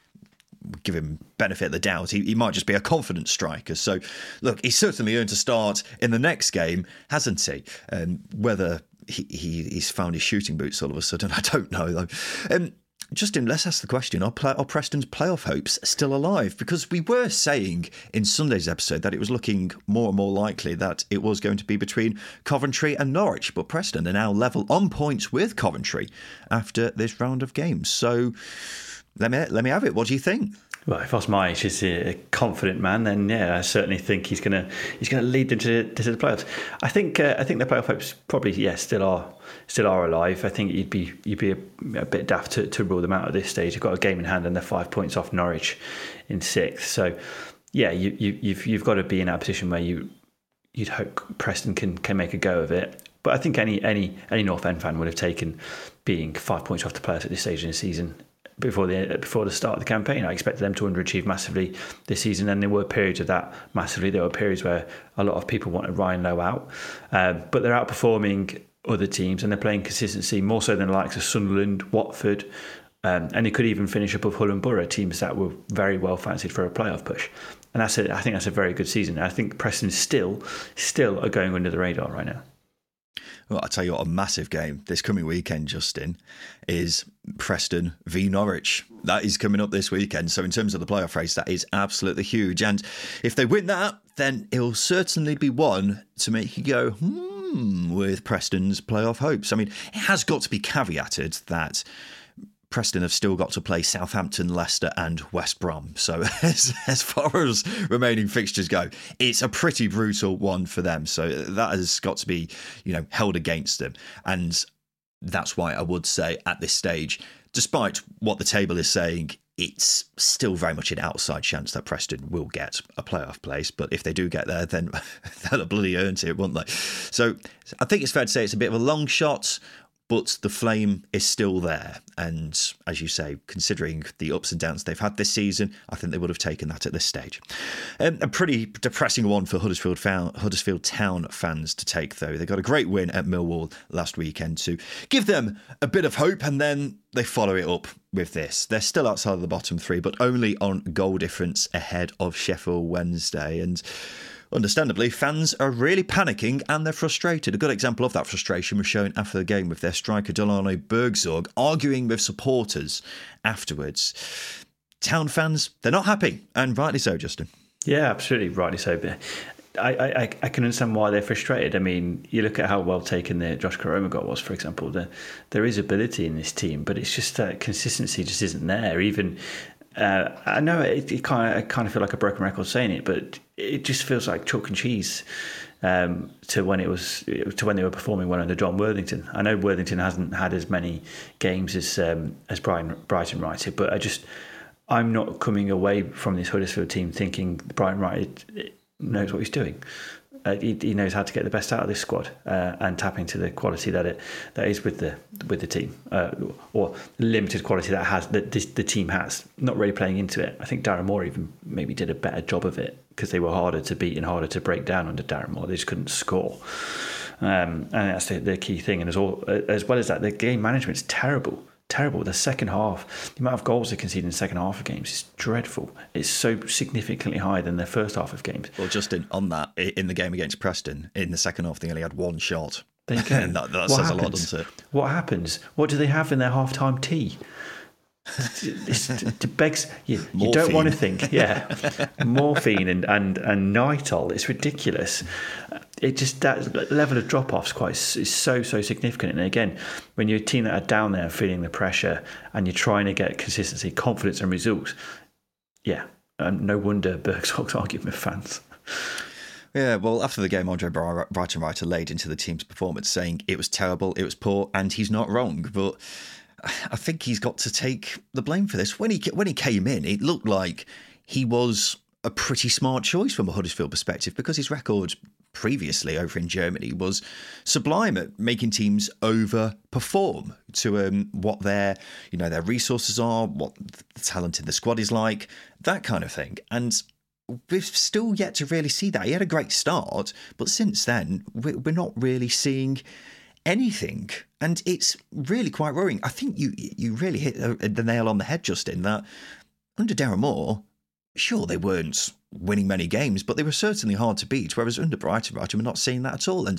give him benefit of the doubt, he, he might just be a confident striker. So, look, he's certainly earned a start in the next game, hasn't he? Um, whether he, he, he's found his shooting boots all of a sudden, I don't know, though. Um, Justin, let's ask the question, are, play, are Preston's playoff hopes still alive? Because we were saying in Sunday's episode that it was looking more and more likely that it was going to be between Coventry and Norwich, but Preston are now level on points with Coventry after this round of games. So let me let me have it. What do you think? Well, if Osmaic is a confident man, then yeah, I certainly think he's gonna he's gonna lead them to, to the playoffs. I think uh, I think the playoff hopes probably yeah still are still are alive. I think you'd be you'd be a, a bit daft to, to rule them out at this stage. You've got a game in hand and they're five points off Norwich in sixth. So yeah, you, you you've you've got to be in that position where you you'd hope Preston can can make a go of it. But I think any any any North End fan would have taken being five points off the playoffs at this stage in the season. Before the before the start of the campaign, I expected them to underachieve massively this season, and there were periods of that massively. There were periods where a lot of people wanted Ryan Lowe out, uh, but they're outperforming other teams and they're playing consistency more so than the likes of Sunderland, Watford, um, and they could even finish above Hull and Borough, teams that were very well fancied for a playoff push. And that's a, I think that's a very good season. I think Preston still still are going under the radar right now. Well, I'll tell you what, a massive game this coming weekend, Justin, is Preston v Norwich. That is coming up this weekend. So in terms of the playoff race, that is absolutely huge. And if they win that, then it'll certainly be one to make you go, hmm, with Preston's playoff hopes. I mean, it has got to be caveated that Preston have still got to play Southampton, Leicester and West Brom. So as, as far as remaining fixtures go, it's a pretty brutal one for them. So that has got to be, you know, held against them. And that's why I would say at this stage, despite what the table is saying, it's still very much an outside chance that Preston will get a playoff place. But if they do get there, then they'll have bloody earned it, won't they? So I think it's fair to say it's a bit of a long shot, but the flame is still there. And as you say, considering the ups and downs they've had this season, I think they would have taken that at this stage. Um, a pretty depressing one for Huddersfield, Huddersfield Town fans to take, though. They got a great win at Millwall last weekend to give them a bit of hope, and then they follow it up with this. They're still outside of the bottom three, but only on goal difference ahead of Sheffield Wednesday. And understandably, fans are really panicking and they're frustrated. A good example of that frustration was shown after the game with their striker Delano Bergzorg arguing with supporters afterwards. Town fans, they're not happy, and rightly so, Justin. Yeah, absolutely, rightly so. I, I, I can understand why they're frustrated. I mean, you look at how well taken the Josh Koroma goal was, for example. The, there is ability in this team, but it's just that consistency just isn't there. Even Uh, I know it, it kind of, I kind of feel like a broken record saying it, but it just feels like chalk and cheese um, to when it was to when they were performing well under John Worthington. I know Worthington hasn't had as many games as um, as Brian Brighton Wright, but I just I'm not coming away from this Huddersfield team thinking Brian Wright knows what he's doing. Uh, he, he knows how to get the best out of this squad uh, and tap into the quality that it that is with the with the team, uh, or limited quality that has that this, the team has. Not really playing into it. I think Darren Moore even maybe did a better job of it because they were harder to beat and harder to break down under Darren Moore. They just couldn't score, um, and that's the, the key thing. And as all as well as that, the game management's terrible. Terrible. The second half, the amount of goals they concede in the second half of games is dreadful. It's so significantly higher than their first half of games. Well, Justin, on that, in the game against Preston, in the second half, they only had one shot. There you go. And that, that says happens? a lot, doesn't it? What happens? What do they have in their half-time tea? It's, it begs you, you don't want to think, yeah, morphine and and and Nitol. It's ridiculous. It just that level of drop offs quite is so so significant. And again, when you're a team that are down there feeling the pressure and you're trying to get consistency, confidence, and results, yeah, um, no wonder Bergzorg's arguing with fans. Yeah, well, after the game, Andre Brighton Writer laid into the team's performance, saying it was terrible, it was poor, and he's not wrong, but I think he's got to take the blame for this. When he when he came in, it looked like he was a pretty smart choice from a Huddersfield perspective because his record previously over in Germany was sublime at making teams overperform to um, what their, you know, their resources are, what the talent in the squad is like, that kind of thing. And we've still yet to really see that. He had a great start, but since then, we're not really seeing anything. And it's really quite worrying. I think you you really hit the nail on the head, Justin, that under Darren Moore, sure, they weren't winning many games, but they were certainly hard to beat, whereas under Brighton, Brighton we're not seeing that at all. And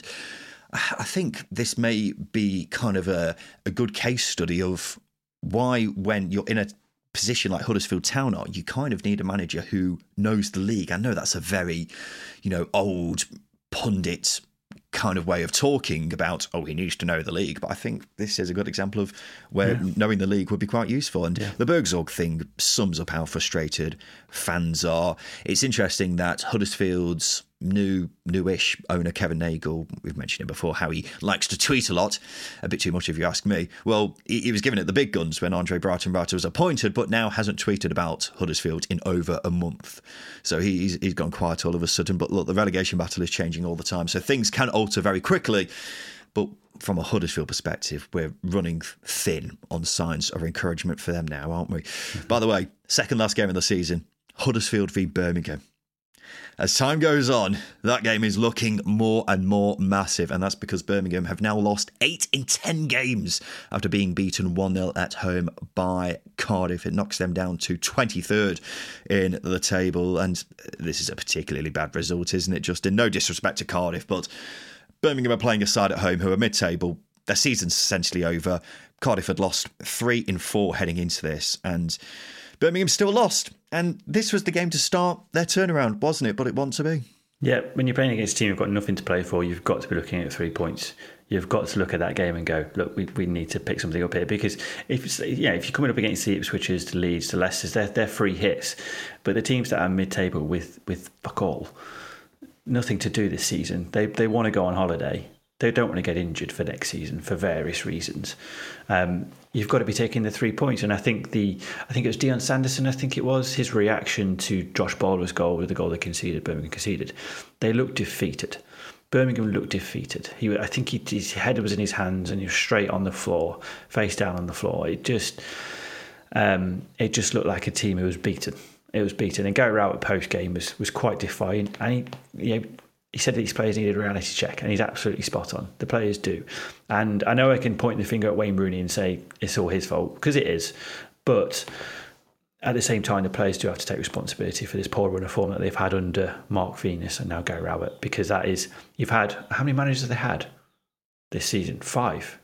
I think this may be kind of a, a good case study of why, when you're in a position like Huddersfield Town are, you kind of need a manager who knows the league. I know that's a very, you know, old pundit kind of way of talking about, oh, he needs to know the league, but I think this is a good example of where yeah. knowing the league would be quite useful. And yeah. the Bergzorg thing sums up how frustrated fans are. It's interesting that Huddersfield's new newish owner Kevin Nagel, we've mentioned him before, how he likes to tweet a lot, a bit too much if you ask me. Well, he, he was giving it the big guns when Andre Breitenreiter was appointed, but now hasn't tweeted about Huddersfield in over a month. So he, he's, he's gone quiet all of a sudden. But look, the relegation battle is changing all the time, so things can alter very quickly. But from a Huddersfield perspective, we're running thin on signs of encouragement for them now, aren't we? Mm-hmm. By the way, second last game of the season, Huddersfield v Birmingham. As time goes on, that game is looking more and more massive, and that's because Birmingham have now lost eight in ten games after being beaten one nil at home by Cardiff. It knocks them down to twenty-third in the table, and this is a particularly bad result, isn't it, Justin? No disrespect to Cardiff, but Birmingham are playing a side at home who are mid-table. Their season's essentially over. Cardiff had lost three in four heading into this, and Birmingham still lost. And this was the game to start their turnaround, wasn't it? But it wasn't to be. Yeah, when you're playing against a team who've got nothing to play for, you've got to be looking at three points. You've got to look at that game and go, look, we, we need to pick something up here. Because if yeah, if you're coming up against the Ipswiches, the Leeds, the Leicesters, they're, they're free hits. But the teams that are mid-table with, with fuck all, nothing to do this season, they they want to go on holiday. They don't want to get injured for next season for various reasons. Um, you've got to be taking the three points. And I think the I think it was Dion Sanderson, I think it was, his reaction to Josh Bowler's goal, with the goal they conceded, Birmingham conceded. They looked defeated. Birmingham looked defeated. He, I think he, his head was in his hands and he was straight on the floor, face down on the floor. It just, um, it just looked like a team who was beaten. It was beaten. And Gary Rowett post game was was quite defiant. And he, you know, he said that these players needed a reality check, and he's absolutely spot on. The players do. And I know I can point the finger at Wayne Rooney and say it's all his fault, because it is. But at the same time, the players do have to take responsibility for this poor run of form that they've had under Mark Venus and now Gary Rowett, because that is, you've had, how many managers have they had this season? Five.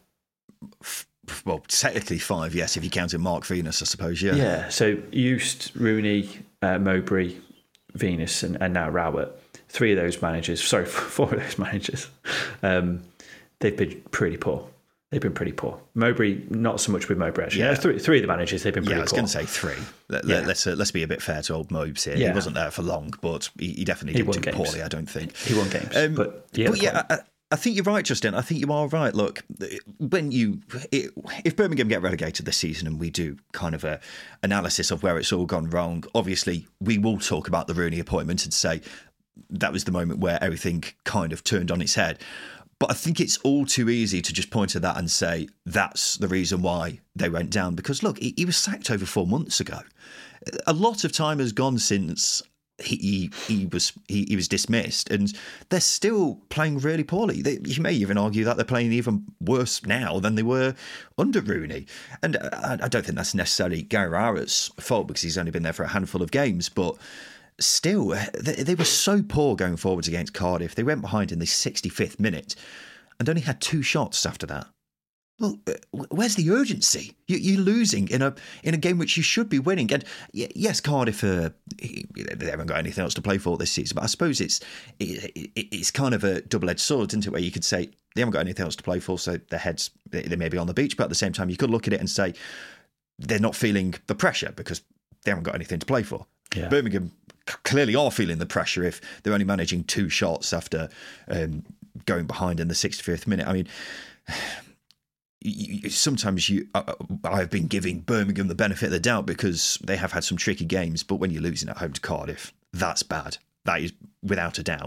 Well, technically five, yes, if you counted Mark Venus, I suppose, yeah. Yeah, so Eust, Rooney, uh, Mowbray, Venus, and, and now Rowett. Three of those managers, sorry, four of those managers, um, they've been pretty poor. They've been pretty poor. Mowbray, not so much with Mowbray, actually. Yeah. No, three, three of the managers, they've been pretty poor. Yeah, I was going to say three. Let, yeah. Let's uh, let's be a bit fair to old Mobes here. Yeah. He wasn't there for long, but he, he definitely didn't do poorly, I don't think. He won games. Um, but, but yeah, I, I think you're right, Justin. I think you are right. Look, when you it, if Birmingham get relegated this season and we do kind of a analysis of where it's all gone wrong, obviously we will talk about the Rooney appointment and say that was the moment where everything kind of turned on its head. But I think it's all too easy to just point to that and say that's the reason why they went down. Because look, he, he was sacked over four months ago. A lot of time has gone since he he was he, he was dismissed, and they're still playing really poorly. They, you may even argue that they're playing even worse now than they were under Rooney. And I, I don't think that's necessarily Gary Rowett's fault, because he's only been there for a handful of games, but still, they, they were so poor going forwards against Cardiff. They went behind in the sixty-fifth minute and only had two shots after that. Well, where's the urgency? You, you're losing in a in a game which you should be winning. And yes, Cardiff, uh, they haven't got anything else to play for this season, but I suppose it's it, it's kind of a double-edged sword, isn't it, where you could say they haven't got anything else to play for, so their heads, they, they may be on the beach, but at the same time, you could look at it and say they're not feeling the pressure because they haven't got anything to play for. Yeah. Birmingham clearly are feeling the pressure if they're only managing two shots after um, going behind in the sixty-fifth minute. I mean, you, sometimes you, I, I've been giving Birmingham the benefit of the doubt because they have had some tricky games, but when you're losing at home to Cardiff, that's bad. That is without a doubt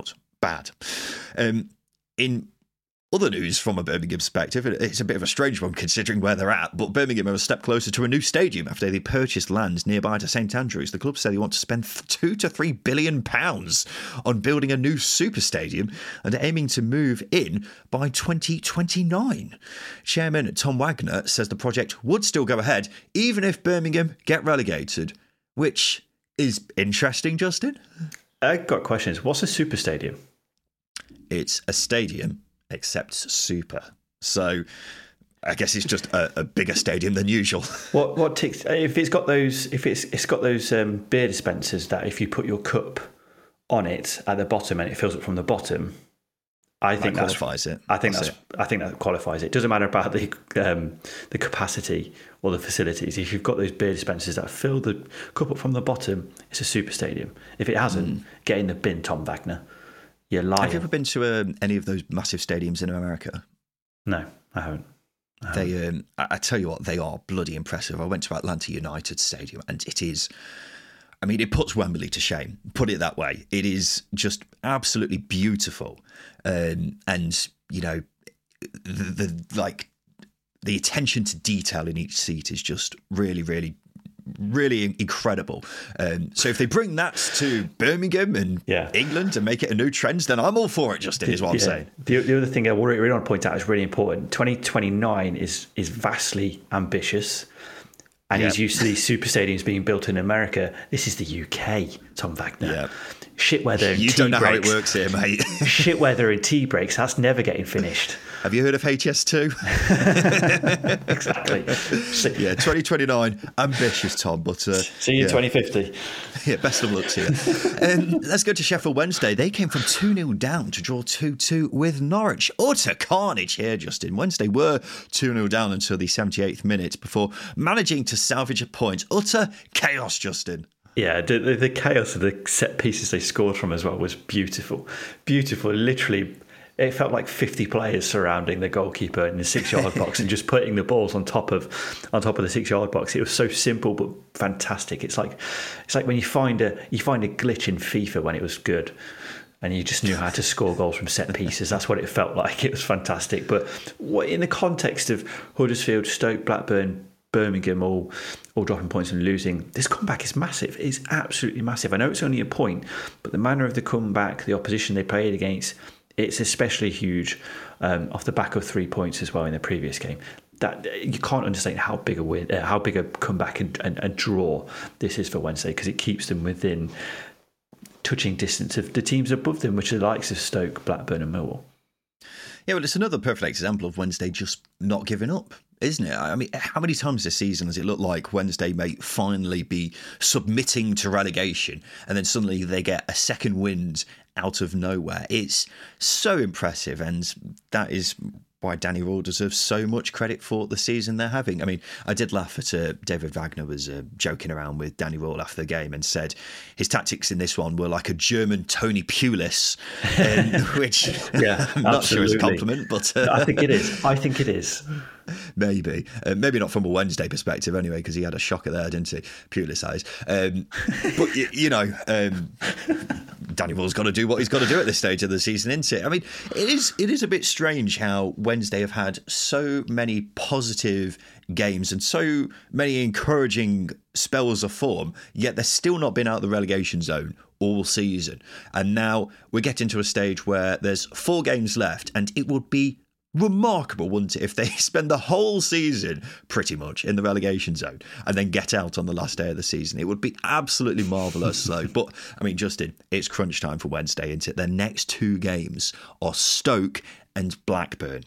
bad. Um, in other news from a Birmingham perspective, it's a bit of a strange one considering where they're at, but Birmingham are a step closer to a new stadium after they purchased land nearby to St Andrews. The club said they want to spend two to three billion pounds on building a new super stadium and are aiming to move in by twenty twenty-nine. Chairman Tom Wagner says the project would still go ahead even if Birmingham get relegated, which is interesting, Justin. I got questions. What's a super stadium? It's a stadium except super. So I guess it's just a, a bigger stadium than usual. What what ticks if it's got those if it's it's got those um, beer dispensers that if you put your cup on it at the bottom and it fills up from the bottom, I think that that qualifies it. I think that's, that's I think that qualifies it. Doesn't matter about the um, the capacity or the facilities. If you've got those beer dispensers that fill the cup up from the bottom, it's a super stadium. If it hasn't, mm. get in the bin, Tom Wagner. You're lying. Have you ever been to um, any of those massive stadiums in America? No, I haven't. I haven't. They, um, I, I tell you what, they are bloody impressive. I went to Atlanta United Stadium, and it is. I mean, it puts Wembley to shame. Put it that way. It is just absolutely beautiful, um, and you know, the, the like the attention to detail in each seat is just really, really. Really incredible. Um, so if they bring that to Birmingham and yeah. England and make it a new trend, then I'm all for it, Justin, is what I'm yeah. saying. The, the other thing I really want to point out is really important. twenty twenty-nine is is vastly ambitious. And yep. he's used to these super stadiums being built in America. This is the U K, Tom Wagner. Yep. Shit weather and You tea don't know breaks. how it works here, mate. Shit weather and tea breaks. That's never getting finished. Have you heard of H S two? Exactly. So, yeah, twenty twenty-nine, ambitious, Tom. But uh, see you yeah. in twenty fifty. Yeah, best of luck to you. um, let's go to Sheffield Wednesday. They came from two nil down to draw two two with Norwich. Utter carnage here, Justin. Wednesday were two nil down until the seventy-eighth minute before managing to salvage a point. Utter chaos, Justin. Yeah, the, the, the chaos of the set pieces they scored from as well was beautiful. Beautiful. Literally, it felt like fifty players surrounding the goalkeeper in the six-yard box and just putting the balls on top of on top of the six-yard box. It was so simple but fantastic. It's like it's like when you find a you find a glitch in FIFA when it was good, and you just knew how to score goals from set pieces. That's what it felt like. It was fantastic. But what, in the context of Huddersfield, Stoke, Blackburn, Birmingham all all dropping points and losing, this comeback is massive. It's absolutely massive. I know it's only a point, but the manner of the comeback, the opposition they played against, it's especially huge um, off the back of three points as well in the previous game. That you can't understand how big a win, uh, how big a comeback and, and, and draw this is for Wednesday, because it keeps them within touching distance of the teams above them, which are the likes of Stoke, Blackburn and Millwall. Yeah, well, it's another perfect example of Wednesday just not giving up, isn't it? I mean, how many times this season has it looked like Wednesday may finally be submitting to relegation and then suddenly they get a second wind out of nowhere? It's so impressive, and that is why Danny Rule deserves so much credit for the season they're having. I mean, I did laugh at uh, David Wagner was uh, joking around with Danny Rule after the game and said his tactics in this one were like a German Tony Pulis, um, which yeah, I'm not absolutely. sure is a compliment, but uh, I think it is. I think it is. Maybe. Uh, maybe not from a Wednesday perspective anyway, because he had a shocker there, didn't he? Pulis eyes. Um, but, you, you know, um, Danny Rule's got to do what he's got to do at this stage of the season, isn't it? I mean, it is it is a bit strange how Wednesday have had so many positive games and so many encouraging spells of form, yet they've still not been out of the relegation zone all season. And now we're getting to a stage where there's four games left, and it would be remarkable, wouldn't it, if they spend the whole season pretty much in the relegation zone and then get out on the last day of the season. It would be absolutely marvellous. So, but I mean, Justin, it's crunch time for Wednesday, isn't it? Their next two games are Stoke and Blackburn.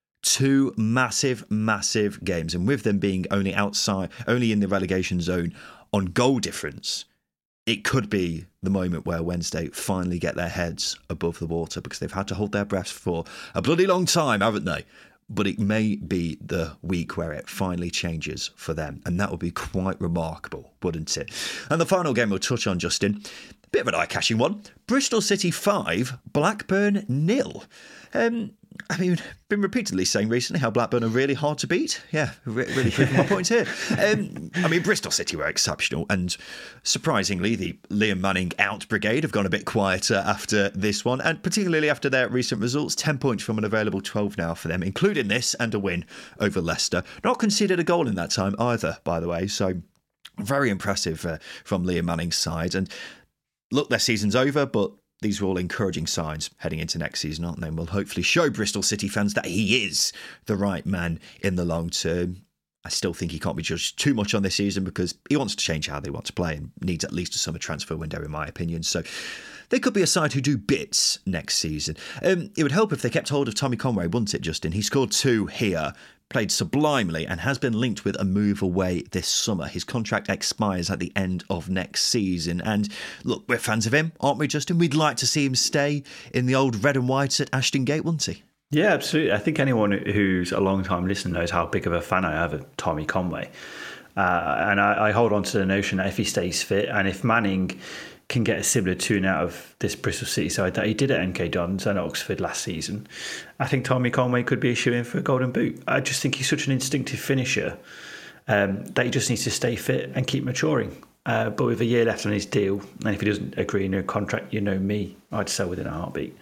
Two massive, massive games. And with them being only outside, only in the relegation zone on goal difference, it could be the moment where Wednesday finally get their heads above the water, because they've had to hold their breath for a bloody long time, haven't they? But it may be the week where it finally changes for them. And that would be quite remarkable, wouldn't it? And the final game we'll touch on, Justin, a bit of an eye-catching one. Bristol City five, Blackburn nil. Um, I mean, been repeatedly saying recently how Blackburn are really hard to beat. Yeah, re- really proving my point here. Um, I mean, Bristol City were exceptional, and surprisingly, the Liam Manning out brigade have gone a bit quieter after this one, and particularly after their recent results. ten points from an available twelve now for them, including this and a win over Leicester. Not conceded a goal in that time either, by the way, so very impressive uh, from Liam Manning's side. And look, their season's over, but these are all encouraging signs heading into next season, aren't they? And will hopefully show Bristol City fans that he is the right man in the long term. I still think he can't be judged too much on this season because he wants to change how they want to play and needs at least a summer transfer window, in my opinion. So they could be a side who do bits next season. Um, it would help if they kept hold of Tommy Conway, wouldn't it, Justin? He scored two here, played sublimely, and has been linked with a move away this summer. His contract expires at the end of next season. And look, we're fans of him, aren't we, Justin? We'd like to see him stay in the old red and white at Ashton Gate, wouldn't he? Yeah, absolutely. I think anyone who's a long-time listener knows how big of a fan I have of Tommy Conway. Uh, and I, I hold on to the notion that if he stays fit and if Manning can get a similar tune out of this Bristol City side that he did at M K Dons and Oxford last season, I think Tommy Conway could be a shoe-in for a Golden Boot. I just think he's such an instinctive finisher um, that he just needs to stay fit and keep maturing. Uh, but with a year left on his deal, and if he doesn't agree on a contract, you know me, I'd sell within a heartbeat.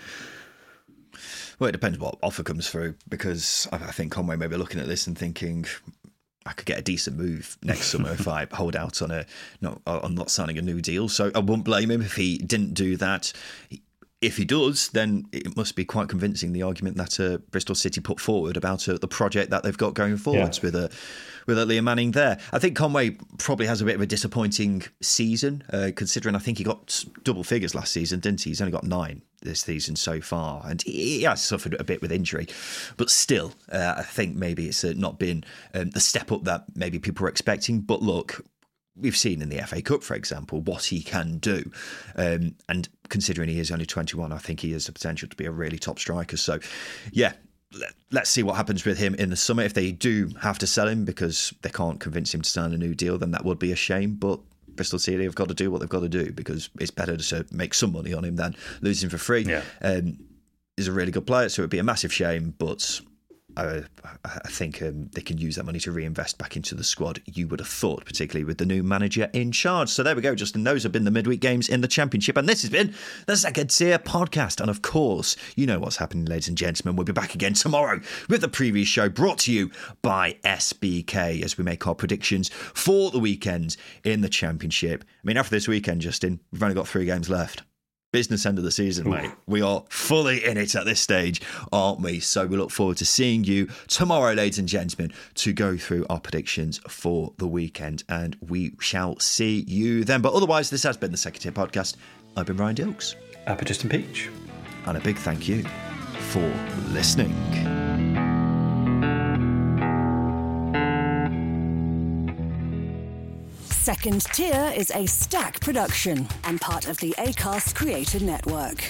Well, it depends what offer comes through, because I think Conway may be looking at this and thinking, I could get a decent move next summer if I hold out on a not on not signing a new deal. So I wouldn't blame him if he didn't do that. If he does, then it must be quite convincing, the argument that uh, Bristol City put forward about uh, the project that they've got going forwards yeah. with a with a Liam Manning there. I think Conway probably has a bit of a disappointing season, uh, considering I think he got double figures last season, didn't he? He's only got nine this season so far, and he has suffered a bit with injury. But still, uh, I think maybe it's uh, not been um, the step up that maybe people were expecting. But look, we've seen in the F A Cup, for example, what he can do. Um, and considering he is only twenty-one, I think he has the potential to be a really top striker. So, yeah, let, let's see what happens with him in the summer. If they do have to sell him because they can't convince him to sign a new deal, then that would be a shame. But Bristol City have got to do what they've got to do, because it's better to make some money on him than lose him for free. Yeah. Um, he's a really good player, so it would be a massive shame, but I, I think um, they can use that money to reinvest back into the squad, you would have thought, particularly with the new manager in charge. So there we go, Justin. Those have been the midweek games in the Championship, and this has been the Second Tier Podcast. And of course, you know what's happening, ladies and gentlemen. We'll be back again tomorrow with the preview show brought to you by S B K as we make our predictions for the weekend in the Championship. I mean, after this weekend, Justin, we've only got three games left. Business end of the season, mate. We are fully in it at this stage, aren't we? So we look forward to seeing you tomorrow, ladies and gentlemen, to go through our predictions for the weekend. And we shall see you then. But otherwise, this has been the Second Tier Podcast. I've been Ryan Dilks. I've been Justin Peach. And a big thank you for listening. Second Tier is a Stack production and part of the Acast Creator Network.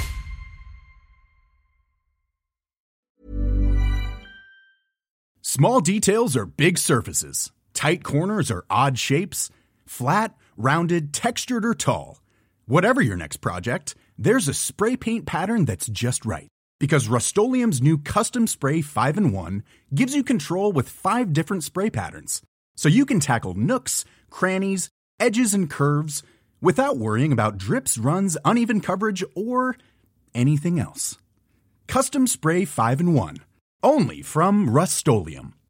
Small details are big surfaces. Tight corners are odd shapes. Flat, rounded, textured, or tall. Whatever your next project, there's a spray paint pattern that's just right. Because Rust-Oleum's new Custom Spray five in one gives you control with five different spray patterns. So you can tackle nooks, crannies, edges, and curves without worrying about drips, runs, uneven coverage, or anything else. Custom Spray five in one. Only from Rust-Oleum.